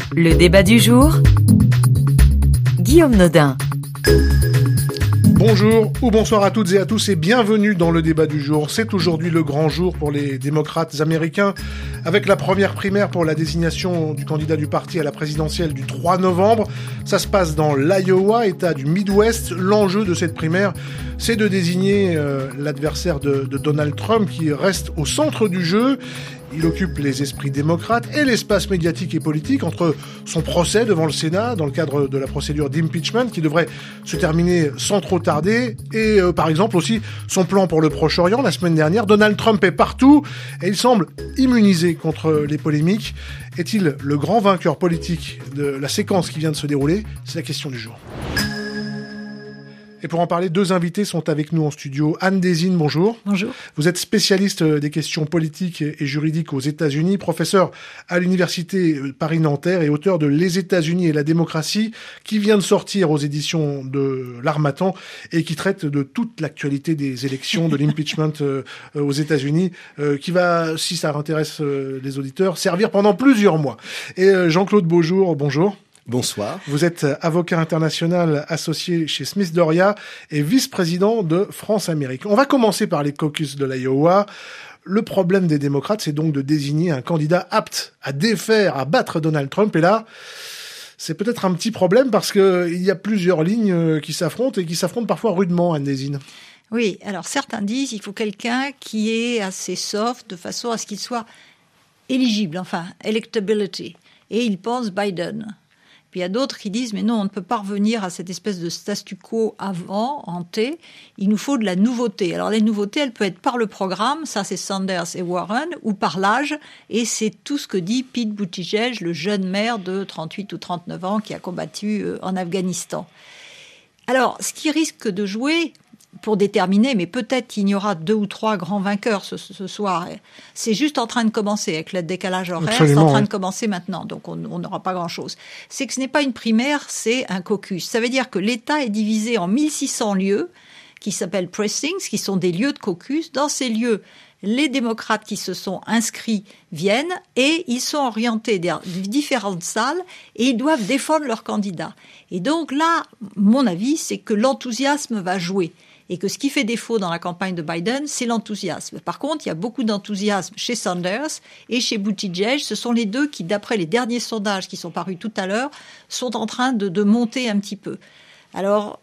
Le débat du jour, Guillaume Nodin. Bonjour ou bonsoir à toutes et à tous et bienvenue dans le débat du jour. C'est aujourd'hui le grand jour pour les démocrates américains avec la première primaire pour la désignation du candidat du parti à la présidentielle du 3 novembre. Ça se passe dans l'Iowa, état du Midwest. L'enjeu de cette primaire, c'est de désigner l'adversaire de Donald Trump qui reste au centre du jeu. Il occupe les esprits démocrates et l'espace médiatique et politique entre son procès devant le Sénat dans le cadre de la procédure d'impeachment qui devrait se terminer sans trop tarder et par exemple aussi son plan pour le Proche-Orient. La semaine dernière, Donald Trump est partout et il semble immunisé contre les polémiques. Est-il le grand vainqueur politique de la séquence qui vient de se dérouler ? C'est la question du jour. Et pour en parler, deux invités sont avec nous en studio. Anne Désine, bonjour. Bonjour. Vous êtes spécialiste des questions politiques et juridiques aux États-Unis, professeur à l'université Paris-Nanterre et auteur de Les États-Unis et la démocratie, qui vient de sortir aux éditions de l'Harmattan et qui traite de toute l'actualité des élections, de l'impeachment aux États-Unis, qui va, si ça intéresse les auditeurs, servir pendant plusieurs mois. Et Jean-Claude Beaujour, bonjour. Bonsoir. Vous êtes avocat international associé chez Smith Doria et vice-président de France-Amérique. On va commencer par les caucus de l'Iowa. Le problème des démocrates, c'est donc de désigner un candidat apte à défaire, à battre Donald Trump. Et là, c'est peut-être un petit problème parce que il y a plusieurs lignes qui s'affrontent et qui s'affrontent parfois rudement, Anne Désine. Oui, alors certains disent qu'il faut quelqu'un qui est assez soft de façon à ce qu'il soit éligible, enfin, electability. Et ils pensent Biden. Puis il y a d'autres qui disent, mais non, on ne peut pas revenir à cette espèce de statu quo avant, hanté. Il nous faut de la nouveauté. Alors les nouveautés, elles peuvent être par le programme, ça c'est Sanders et Warren, ou par l'âge, et c'est tout ce que dit Pete Buttigieg, le jeune maire de 38 ou 39 ans qui a combattu en Afghanistan. Alors, ce qui risque de jouer pour déterminer, mais peut-être il y aura 2 ou 3 grands vainqueurs ce soir. C'est juste en train de commencer avec le décalage horaire. Absolument, c'est en train de commencer maintenant, donc on n'aura pas grand-chose. C'est que ce n'est pas une primaire, c'est un caucus. Ça veut dire que l'État est divisé en 1600 lieux qui s'appellent precincts, qui sont des lieux de caucus. Dans ces lieux, les démocrates qui se sont inscrits viennent et ils sont orientés vers différentes salles et ils doivent défendre leurs candidats. Et donc là, mon avis, c'est que l'enthousiasme va jouer. Et que ce qui fait défaut dans la campagne de Biden, c'est l'enthousiasme. Par contre, il y a beaucoup d'enthousiasme chez Sanders et chez Buttigieg. Ce sont les deux qui, d'après les derniers sondages qui sont parus tout à l'heure, sont en train de monter un petit peu. Alors,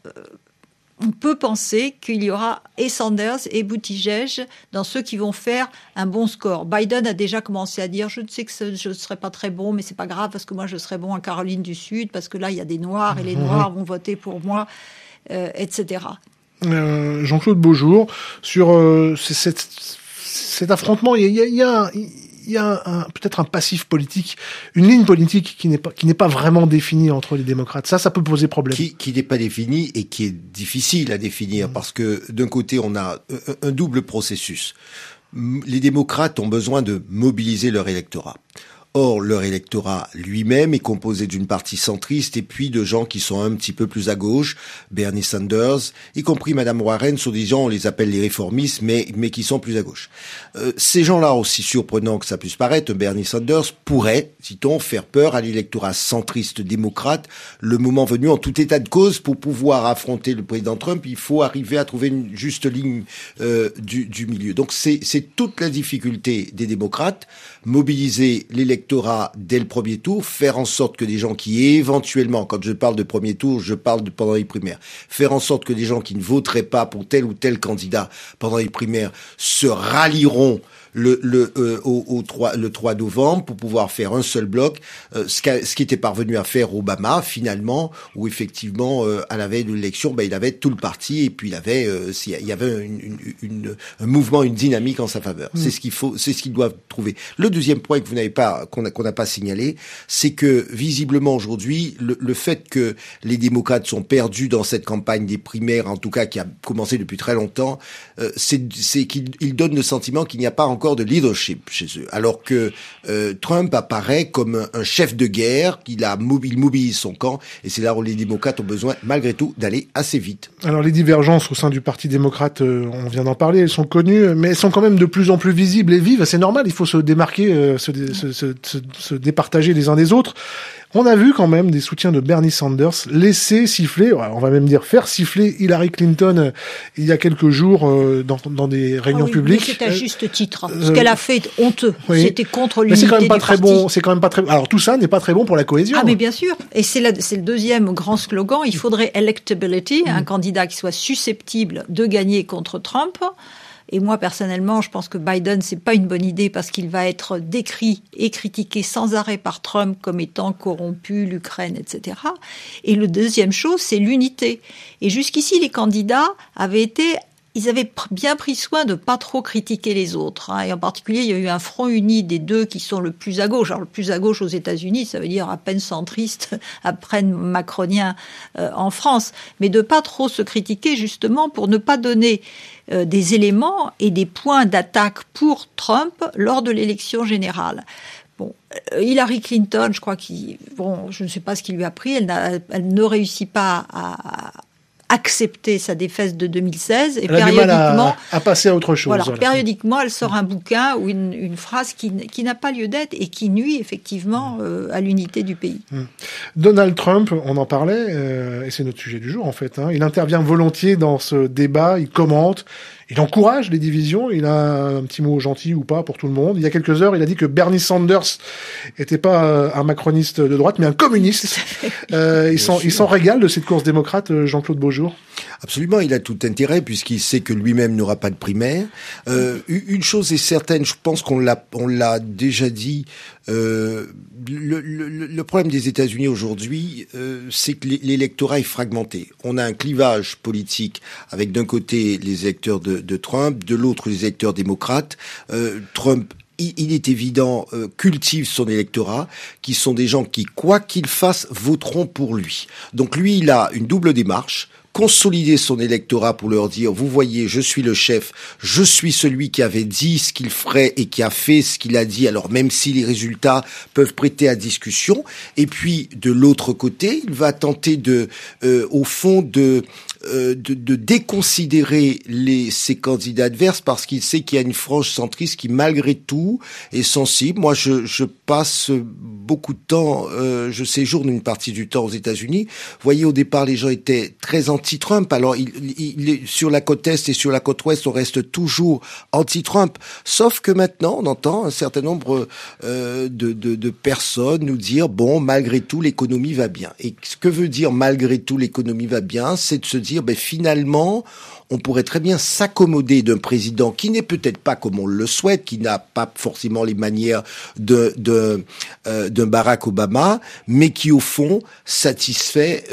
on peut penser qu'il y aura et Sanders et Buttigieg dans ceux qui vont faire un bon score. Biden a déjà commencé à dire « Je sais que je ne serai pas très bon, mais c'est pas grave parce que moi je serai bon en Caroline du Sud, parce que là il y a des Noirs et les Noirs vont voter pour moi, etc. » Jean-Claude Beaujour, sur cet affrontement, il y a peut-être un passif politique, une ligne politique qui n'est pas vraiment définie entre les démocrates. Ça peut poser problème. Qui n'est pas définie et qui est difficile à définir parce que d'un côté on a un double processus. Les démocrates ont besoin de mobiliser leur électorat. Or, leur électorat lui-même est composé d'une partie centriste et puis de gens qui sont un petit peu plus à gauche, Bernie Sanders, y compris Madame Warren, sont des gens, on les appelle les réformistes, mais qui sont plus à gauche. Ces gens-là, aussi surprenants que ça puisse paraître, Bernie Sanders pourrait, citons, faire peur à l'électorat centriste démocrate, le moment venu, en tout état de cause, pour pouvoir affronter le président Trump, il faut arriver à trouver une juste ligne du milieu. Donc c'est toute la difficulté des démocrates, mobiliser l'électorat dès le premier tour, faire en sorte que des gens qui éventuellement, quand je parle de premier tour, je parle de pendant les primaires, faire en sorte que des gens qui ne voteraient pas pour tel ou tel candidat pendant les primaires se rallieront le 3 novembre pour pouvoir faire un seul bloc, ce qui était parvenu à faire Obama finalement, où effectivement à la veille de l'élection, il avait tout le parti et puis il y avait un mouvement, une dynamique en sa faveur. C'est ce qu'ils doivent trouver. Le deuxième point que vous n'avez pas, qu'on n'a pas signalé, c'est que visiblement aujourd'hui le fait que les démocrates sont perdus dans cette campagne des primaires, en tout cas qui a commencé depuis très longtemps, c'est qu'ils donnent le sentiment qu'il n'y a pas encore de leadership chez eux, alors que Trump apparaît comme un chef de guerre, il mobilise son camp, et c'est là où les démocrates ont besoin, malgré tout, d'aller assez vite. Alors les divergences au sein du Parti démocrate, on vient d'en parler, elles sont connues, mais elles sont quand même de plus en plus visibles et vives, c'est normal, il faut se démarquer, se départager les uns des autres. On a vu quand même des soutiens de Bernie Sanders laisser siffler, on va même dire faire siffler Hillary Clinton il y a quelques jours dans des réunions publiques. Mais c'est à juste titre. Ce qu'elle a fait est honteux. Oui. C'était contre l'unité du parti. Mais c'est quand même pas très bon. C'est quand même pas très. Alors tout ça n'est pas très bon pour la cohésion. Ah mais bien sûr. Et c'est le deuxième grand slogan. Il faudrait electability, un candidat qui soit susceptible de gagner contre Trump. Et moi, personnellement, je pense que Biden, c'est pas une bonne idée parce qu'il va être décrit et critiqué sans arrêt par Trump comme étant corrompu, l'Ukraine, etc. Et le deuxième chose, c'est l'unité. Et jusqu'ici, les candidats ils avaient bien pris soin de pas trop critiquer les autres. Et en particulier, il y a eu un front uni des deux qui sont le plus à gauche. Alors, le plus à gauche aux États-Unis, ça veut dire à peine centriste, à peine macronien en France. Mais de pas trop se critiquer, justement, pour ne pas donner des éléments et des points d'attaque pour Trump lors de l'élection générale. Bon, Hillary Clinton, je crois je ne sais pas ce qui lui a pris, elle ne réussit pas à accepter sa défaite de 2016 et elle a périodiquement du mal à passer à autre chose. Voilà, périodiquement, elle sort un bouquin ou une phrase qui n'a pas lieu d'être et qui nuit effectivement à l'unité du pays. Donald Trump, on en parlait, et c'est notre sujet du jour en fait. Il intervient volontiers dans ce débat, il commente. Il encourage les divisions, il a un petit mot gentil ou pas pour tout le monde. Il y a quelques heures, il a dit que Bernie Sanders était pas un macroniste de droite, mais un communiste. Il s'en régale de cette course démocrate, Jean-Claude Beaujour. Absolument, il a tout intérêt puisqu'il sait que lui-même n'aura pas de primaire. Une chose est certaine, je pense qu'on l'a déjà dit. Le problème des États-Unis aujourd'hui, c'est que l'électorat est fragmenté. On a un clivage politique avec d'un côté les électeurs de Trump, de l'autre les électeurs démocrates. Trump, il est évident, cultive son électorat, qui sont des gens qui, quoi qu'il fasse, voteront pour lui. Donc lui, il a une double démarche. Consolider son électorat pour leur dire, vous voyez, je suis le chef, je suis celui qui avait dit ce qu'il ferait et qui a fait ce qu'il a dit, alors même si les résultats peuvent prêter à discussion. Et puis, de l'autre côté, il va tenter au fond, de déconsidérer ses candidats adverses parce qu'il sait qu'il y a une frange centriste qui, malgré tout, est sensible. Moi, je passe beaucoup de temps, je séjourne une partie du temps aux États-Unis. Vous voyez, au départ, les gens étaient très anti-Trump. Alors, sur la côte Est et sur la côte Ouest, on reste toujours anti-Trump. Sauf que maintenant, on entend un certain nombre de personnes nous dire, bon, malgré tout, l'économie va bien. Et ce que veut dire malgré tout, l'économie va bien, c'est de se dire, finalement, on pourrait très bien s'accommoder d'un président qui n'est peut-être pas comme on le souhaite, qui n'a pas forcément les manières d'un Barack Obama, mais qui au fond satisfait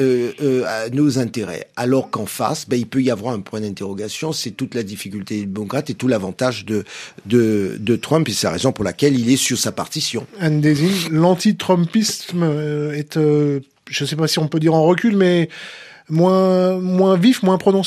nos intérêts. Alors qu'en face, il peut y avoir un point d'interrogation, c'est toute la difficulté des démocrates et tout l'avantage de Trump, et c'est la raison pour laquelle il est sur sa partition. Anne Désine, l'anti-trumpisme est, je ne sais pas si on peut dire en recul, mais moins vif, moins prononcé ?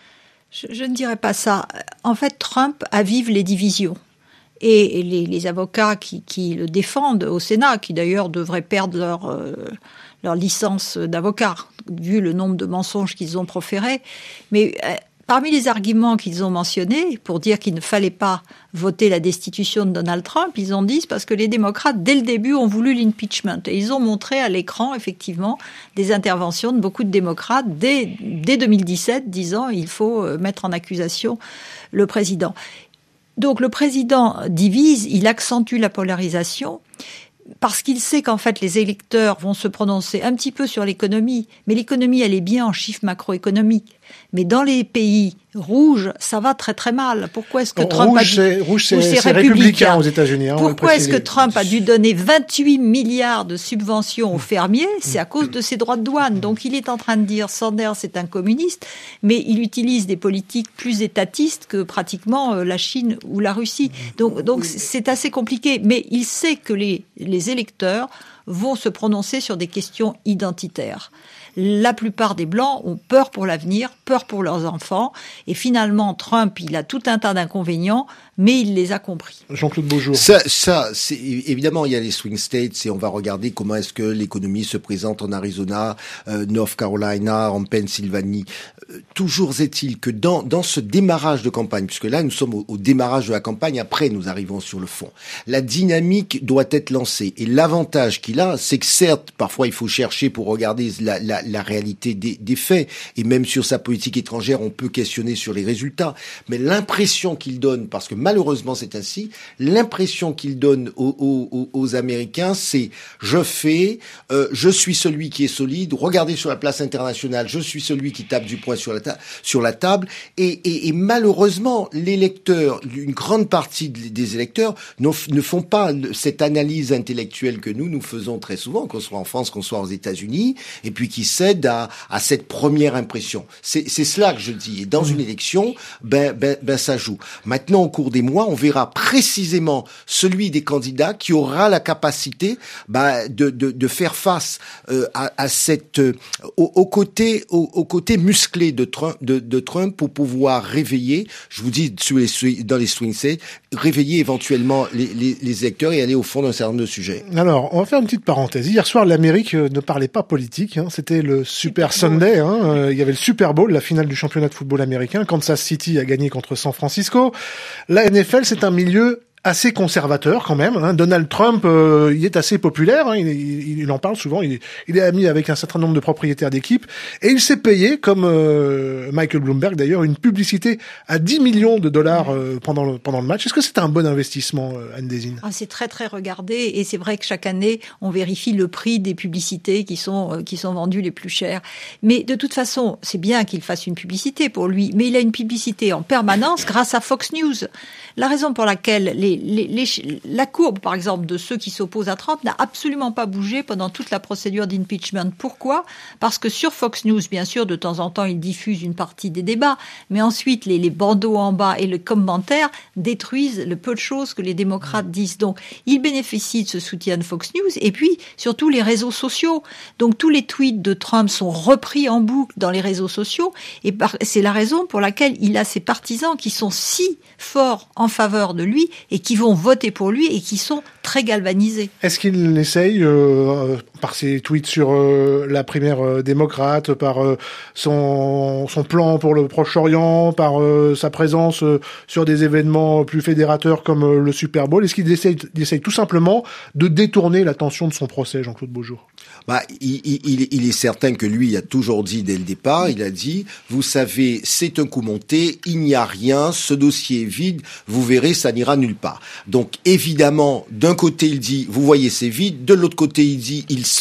Je ne dirais pas ça. En fait, Trump avive les divisions. Et les avocats qui le défendent au Sénat, qui d'ailleurs devraient perdre leur licence d'avocat, vu le nombre de mensonges qu'ils ont proférés. Mais parmi les arguments qu'ils ont mentionnés pour dire qu'il ne fallait pas voter la destitution de Donald Trump, ils ont dit parce que les démocrates, dès le début, ont voulu l'impeachment. Et ils ont montré à l'écran, effectivement, des interventions de beaucoup de démocrates dès 2017, disant il faut mettre en accusation le président. Donc le président divise, il accentue la polarisation, parce qu'il sait qu'en fait les électeurs vont se prononcer un petit peu sur l'économie, mais l'économie elle est bien en chiffres macroéconomiques. Mais dans les pays rouges, ça va très très mal. Pourquoi est-ce que Trump c'est républicain aux États-Unis. Pourquoi est-ce que Trump a dû donner 28 milliards de subventions aux fermiers ? C'est à cause de ses droits de douane. Donc il est en train de dire Sanders est un communiste, mais il utilise des politiques plus étatistes que pratiquement la Chine ou la Russie. Donc c'est assez compliqué. Mais il sait que les électeurs vont se prononcer sur des questions identitaires. La plupart des Blancs ont peur pour l'avenir, peur pour leurs enfants. Et finalement, Trump, il a tout un tas d'inconvénients, mais il les a compris. Jean-Claude Beaujour. Ça, c'est évidemment, il y a les swing states et on va regarder comment est-ce que l'économie se présente en Arizona, North Carolina, en Pennsylvanie. Toujours est-il que dans ce démarrage de campagne, puisque là nous sommes au démarrage de la campagne, après nous arrivons sur le fond, la dynamique doit être lancée. Et l'avantage qu'il a, c'est que certes, parfois il faut chercher pour regarder la réalité des faits, et même sur sa politique étrangère, on peut questionner sur les résultats. Mais l'impression qu'il donne, parce que malheureusement c'est ainsi, l'impression qu'il donne aux Américains, c'est je suis celui qui est solide, regardez sur la place internationale, je suis celui qui tape du poing sur la table, et malheureusement, les lecteurs, une grande partie des électeurs ne font pas cette analyse intellectuelle que nous faisons très souvent, qu'on soit en France, qu'on soit aux États-Unis, et puis qui cèdent à cette première impression. C'est cela que je dis. Et dans une élection, ça joue. Maintenant, au cours des mois, on verra précisément celui des candidats qui aura la capacité de faire face à cette au côté musclé de Trump pour pouvoir réveiller, je vous dis dans les swing states, réveiller éventuellement les électeurs et aller au fond d'un certain nombre de sujets. Alors, on va faire une petite parenthèse. Hier soir, l'Amérique ne parlait pas politique. C'était le Super Sunday. Il y avait le Super Bowl, la finale du championnat de football américain. Kansas City a gagné contre San Francisco. La NFL, c'est un milieu assez conservateur quand même. Donald Trump, il est assez populaire. Il en parle souvent. Il est ami avec un certain nombre de propriétaires d'équipes. Et il s'est payé, comme Michael Bloomberg d'ailleurs, une publicité à $10 millions pendant le match. Est-ce que c'est un bon investissement, Anne Désine ? C'est très très regardé et c'est vrai que chaque année on vérifie le prix des publicités qui sont vendues les plus chères. Mais de toute façon, c'est bien qu'il fasse une publicité pour lui, mais il a une publicité en permanence grâce à Fox News. La raison pour laquelle la courbe, par exemple, de ceux qui s'opposent à Trump n'a absolument pas bougé pendant toute la procédure d'impeachment. Pourquoi ? Parce que sur Fox News, bien sûr, de temps en temps, ils diffusent une partie des débats, mais ensuite, les bandeaux en bas et les commentaires détruisent le peu de choses que les démocrates disent. Donc, ils bénéficient de ce soutien de Fox News et puis, surtout, les réseaux sociaux. Donc, tous les tweets de Trump sont repris en boucle dans les réseaux sociaux et c'est la raison pour laquelle il a ses partisans qui sont si forts en faveur de lui et qui vont voter pour lui et qui sont très galvanisés. Est-ce qu'il essaye, par ses tweets sur la primaire démocrate, par son plan pour le Proche-Orient, par sa présence sur des événements plus fédérateurs comme le Super Bowl, est-ce qu'il essaye tout simplement de détourner l'attention de son procès, Jean-Claude Beaujour ? Il est certain que lui a toujours dit dès le départ, il a dit, vous savez, c'est un coup monté, il n'y a rien, ce dossier est vide, vous verrez, ça n'ira nulle part. Donc évidemment, d'un côté il dit, vous voyez, c'est vide, de l'autre côté il dit,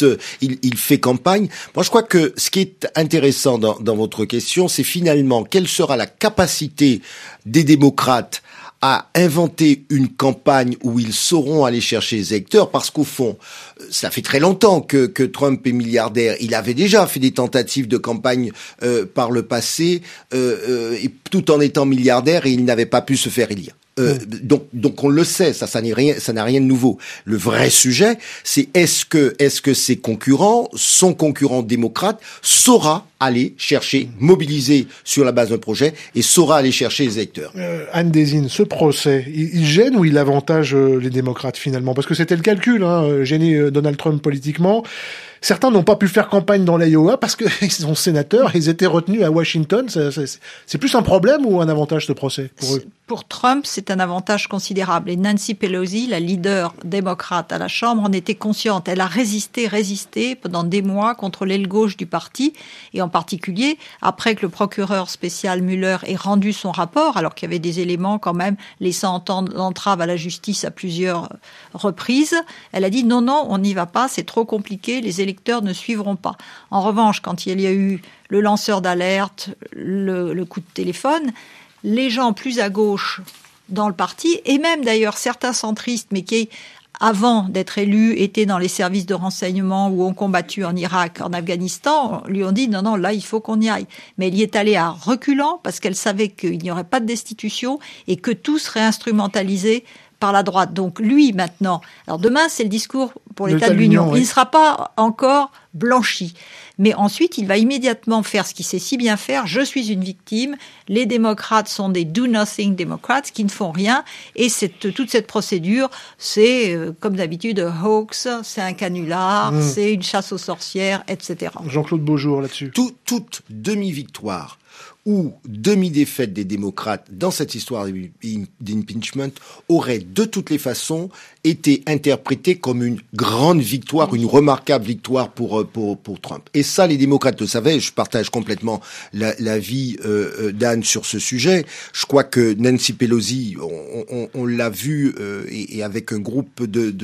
il fait campagne. Moi je crois que ce qui est intéressant dans votre question, c'est finalement quelle sera la capacité des démocrates à inventer une campagne où ils sauront aller chercher les électeurs, parce qu'au fond, ça fait très longtemps que Trump est milliardaire. Il avait déjà fait des tentatives de campagne par le passé, et tout en étant milliardaire, et il n'avait pas pu se faire élire. Donc on le sait, ça n'a rien de nouveau. Le vrai sujet, c'est est-ce que ses concurrents, son concurrent démocrate, saura aller chercher, mobiliser sur la base d'un projet et saura aller chercher les électeurs. Anne Désine, ce procès, il gêne ou il avantage les démocrates finalement ? Parce que c'était le calcul, gêner Donald Trump politiquement. Certains n'ont pas pu faire campagne dans l'Iowa parce qu'ils sont sénateurs, ils étaient retenus à Washington. C'est plus un problème ou un avantage ce procès pour eux ? Pour Trump, c'est un avantage considérable. Et Nancy Pelosi, la leader démocrate à la Chambre, en était consciente. Elle a résisté pendant des mois contre l'aile gauche du parti. Et en particulier, après que le procureur spécial Mueller ait rendu son rapport, alors qu'il y avait des éléments quand même laissant entendre l'entrave à la justice à plusieurs reprises, elle a dit non, on n'y va pas, c'est trop compliqué, les électeurs ne suivront pas. En revanche, quand il y a eu le lanceur d'alerte, le coup de téléphone, les gens plus à gauche dans le parti, et même d'ailleurs certains centristes, mais qui, avant d'être élus, étaient dans les services de renseignement ou ont combattu en Irak, en Afghanistan, lui ont dit non, là, il faut qu'on y aille. Mais elle y est allée à reculant parce qu'elle savait qu'il n'y aurait pas de destitution et que tout serait instrumentalisé par la droite. Donc lui, maintenant, alors demain, c'est le discours pour l'État de l'Union. Oui. Il ne sera pas encore blanchi. Mais ensuite, il va immédiatement faire ce qu'il sait si bien faire. Je suis une victime. Les démocrates sont des do-nothing démocrates qui ne font rien. Et toute cette procédure, c'est, comme d'habitude, un hoax, c'est un canular, c'est une chasse aux sorcières, etc. Jean-Claude Beaujour, là-dessus. Toute demi-victoire ou demi-défaite des démocrates dans cette histoire d'impeachment aurait de toutes les façons été interprétée comme une grande victoire, une remarquable victoire pour Trump. Et ça, les démocrates le savaient. Je partage complètement l'avis d'Anne sur ce sujet. Je crois que Nancy Pelosi, on l'a vu et avec un groupe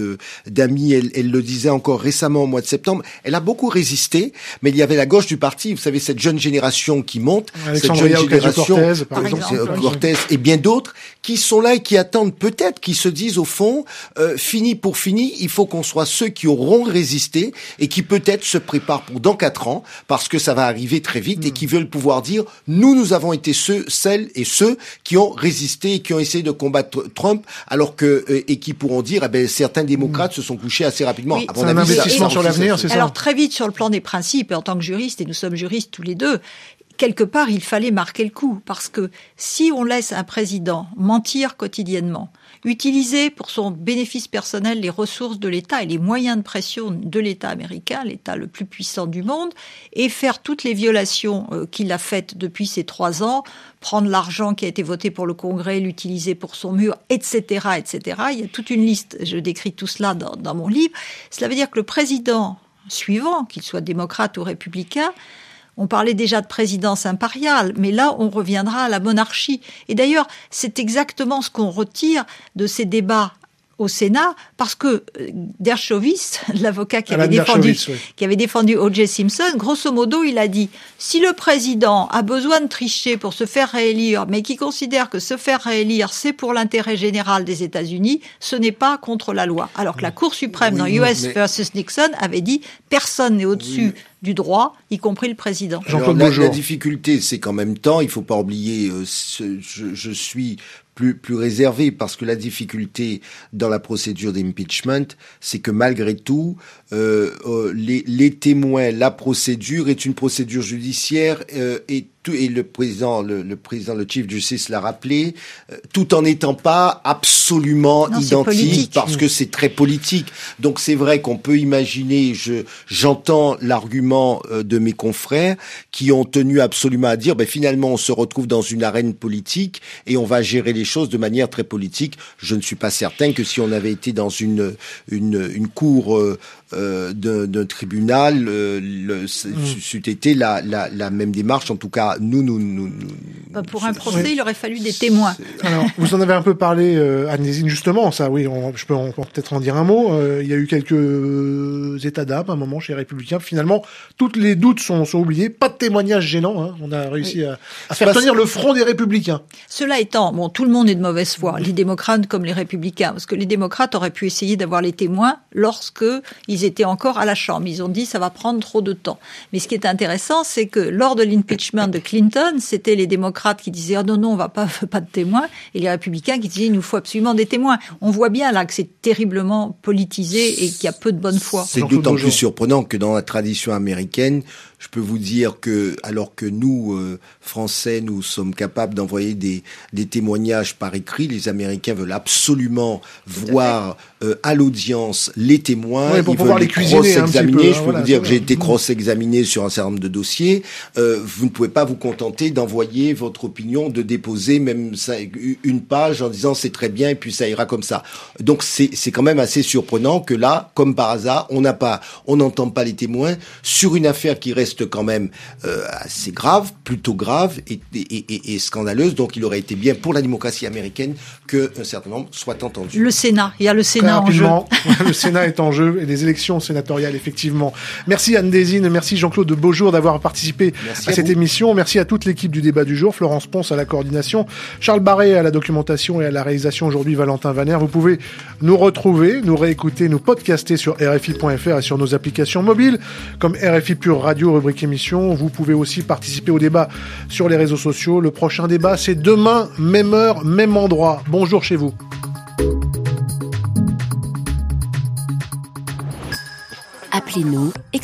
d'amis, elle le disait encore récemment au mois de septembre. Elle a beaucoup résisté, mais il y avait la gauche du parti. Vous savez, cette jeune génération qui monte, cette jeune génération, Cortez, par exemple, Cortez et bien d'autres, qui sont là et qui attendent peut-être, qui se disent au fond, fini pour fini, il faut qu'on soit ceux qui auront résisté et qui peut-être se préparent pour dans 4 ans, parce que ça va arriver très vite, et qui veulent pouvoir dire, nous avons été celles et ceux qui ont résisté et qui ont essayé de combattre Trump, alors que, et qui pourront dire, certains démocrates se sont couchés assez rapidement. Oui, c'est un investissement sur l'avenir, c'est ça? Alors très vite, sur le plan des principes, et en tant que juriste, et nous sommes juristes tous les deux, quelque part, il fallait marquer le coup, parce que si on laisse un président mentir quotidiennement, utiliser pour son bénéfice personnel les ressources de l'État et les moyens de pression de l'État américain, l'État le plus puissant du monde, et faire toutes les violations qu'il a faites depuis ces 3 ans, prendre l'argent qui a été voté pour le Congrès, l'utiliser pour son mur, etc., etc. Il y a toute une liste, je décris tout cela dans mon livre. Cela veut dire que le président suivant, qu'il soit démocrate ou républicain, on parlait déjà de présidence impériale, mais là, on reviendra à la monarchie. Et d'ailleurs, c'est exactement ce qu'on retire de ces débats au Sénat, parce que Dershowitz, l'avocat qui avait défendu O.J. Simpson, grosso modo, il a dit « Si le président a besoin de tricher pour se faire réélire, mais qui considère que se faire réélire, c'est pour l'intérêt général des États-Unis, ce n'est pas contre la loi. » Alors que la Cour suprême dans US versus Nixon avait dit « Personne n'est au-dessus du droit, y compris le président. » Alors, la difficulté, c'est qu'en même temps, il faut pas oublier, je suis plus réservé, parce que la difficulté dans la procédure d'impeachment, c'est que malgré tout, les témoins, la procédure est une procédure judiciaire et le président, le Chief Justice l'a rappelé, tout en n'étant pas absolument identique, parce que c'est très politique. Donc c'est vrai qu'on peut imaginer, j'entends l'argument de mes confrères qui ont tenu absolument à dire, finalement on se retrouve dans une arène politique et on va gérer les choses de manière très politique. Je ne suis pas certain que si on avait été dans une cour d'un tribunal, c'eût été la même démarche. En tout cas, pour un procès, il aurait fallu des témoins. Alors, vous en avez un peu parlé, Anne-Désine, justement, ça, oui, je peux peut-être en dire un mot. Il y a eu quelques états d'âme, à un moment, chez les Républicains. Finalement, tous les doutes sont oubliés. Pas de témoignages gênants, hein. On a réussi à faire tenir le front des Républicains. Cela étant, tout le monde est de mauvaise foi, les démocrates comme les Républicains, parce que les démocrates auraient pu essayer d'avoir les témoins lorsque ils étaient encore à la Chambre. Ils ont dit ça va prendre trop de temps. Mais ce qui est intéressant, c'est que lors de l'impeachment de Clinton, c'était les démocrates qui disaient non, on va pas de témoins, et les républicains qui disaient il nous faut absolument des témoins. On voit bien là que c'est terriblement politisé et qu'il y a peu de bonne foi. C'est d'autant plus surprenant que dans la tradition américaine, je peux vous dire que, alors que nous, Français, nous sommes capables d'envoyer des témoignages par écrit, les Américains veulent absolument voir à l'audience les témoins. Oui, pour pouvoir les cuisiner un petit peu. Je peux vous dire que j'ai été cross-examiné sur un certain nombre de dossiers. Vous ne pouvez pas vous contenter d'envoyer votre opinion, de déposer même une page en disant c'est très bien et puis ça ira comme ça. Donc c'est quand même assez surprenant que là, comme par hasard, on n'entend pas les témoins sur une affaire qui reste quand même assez grave, plutôt grave et scandaleuse. Donc il aurait été bien pour la démocratie américaine qu'un certain nombre soit entendu. Le Sénat, il y a le Sénat en jeu. Le Sénat est en jeu et les élections sénatoriales, effectivement. Merci Anne-Désine, merci Jean-Claude Beaujour d'avoir participé à cette émission. Merci à toute l'équipe du débat du jour, Florence Ponce à la coordination, Charles Barré à la documentation et à la réalisation, aujourd'hui Valentin Vaner. Vous pouvez nous retrouver, nous réécouter, nous podcaster sur RFI.fr et sur nos applications mobiles comme RFI Pure Radio, rubrique émission. Vous pouvez aussi participer au débat sur les réseaux sociaux. Le prochain débat, c'est demain, même heure, même endroit. Bonjour chez vous. appelez-nous.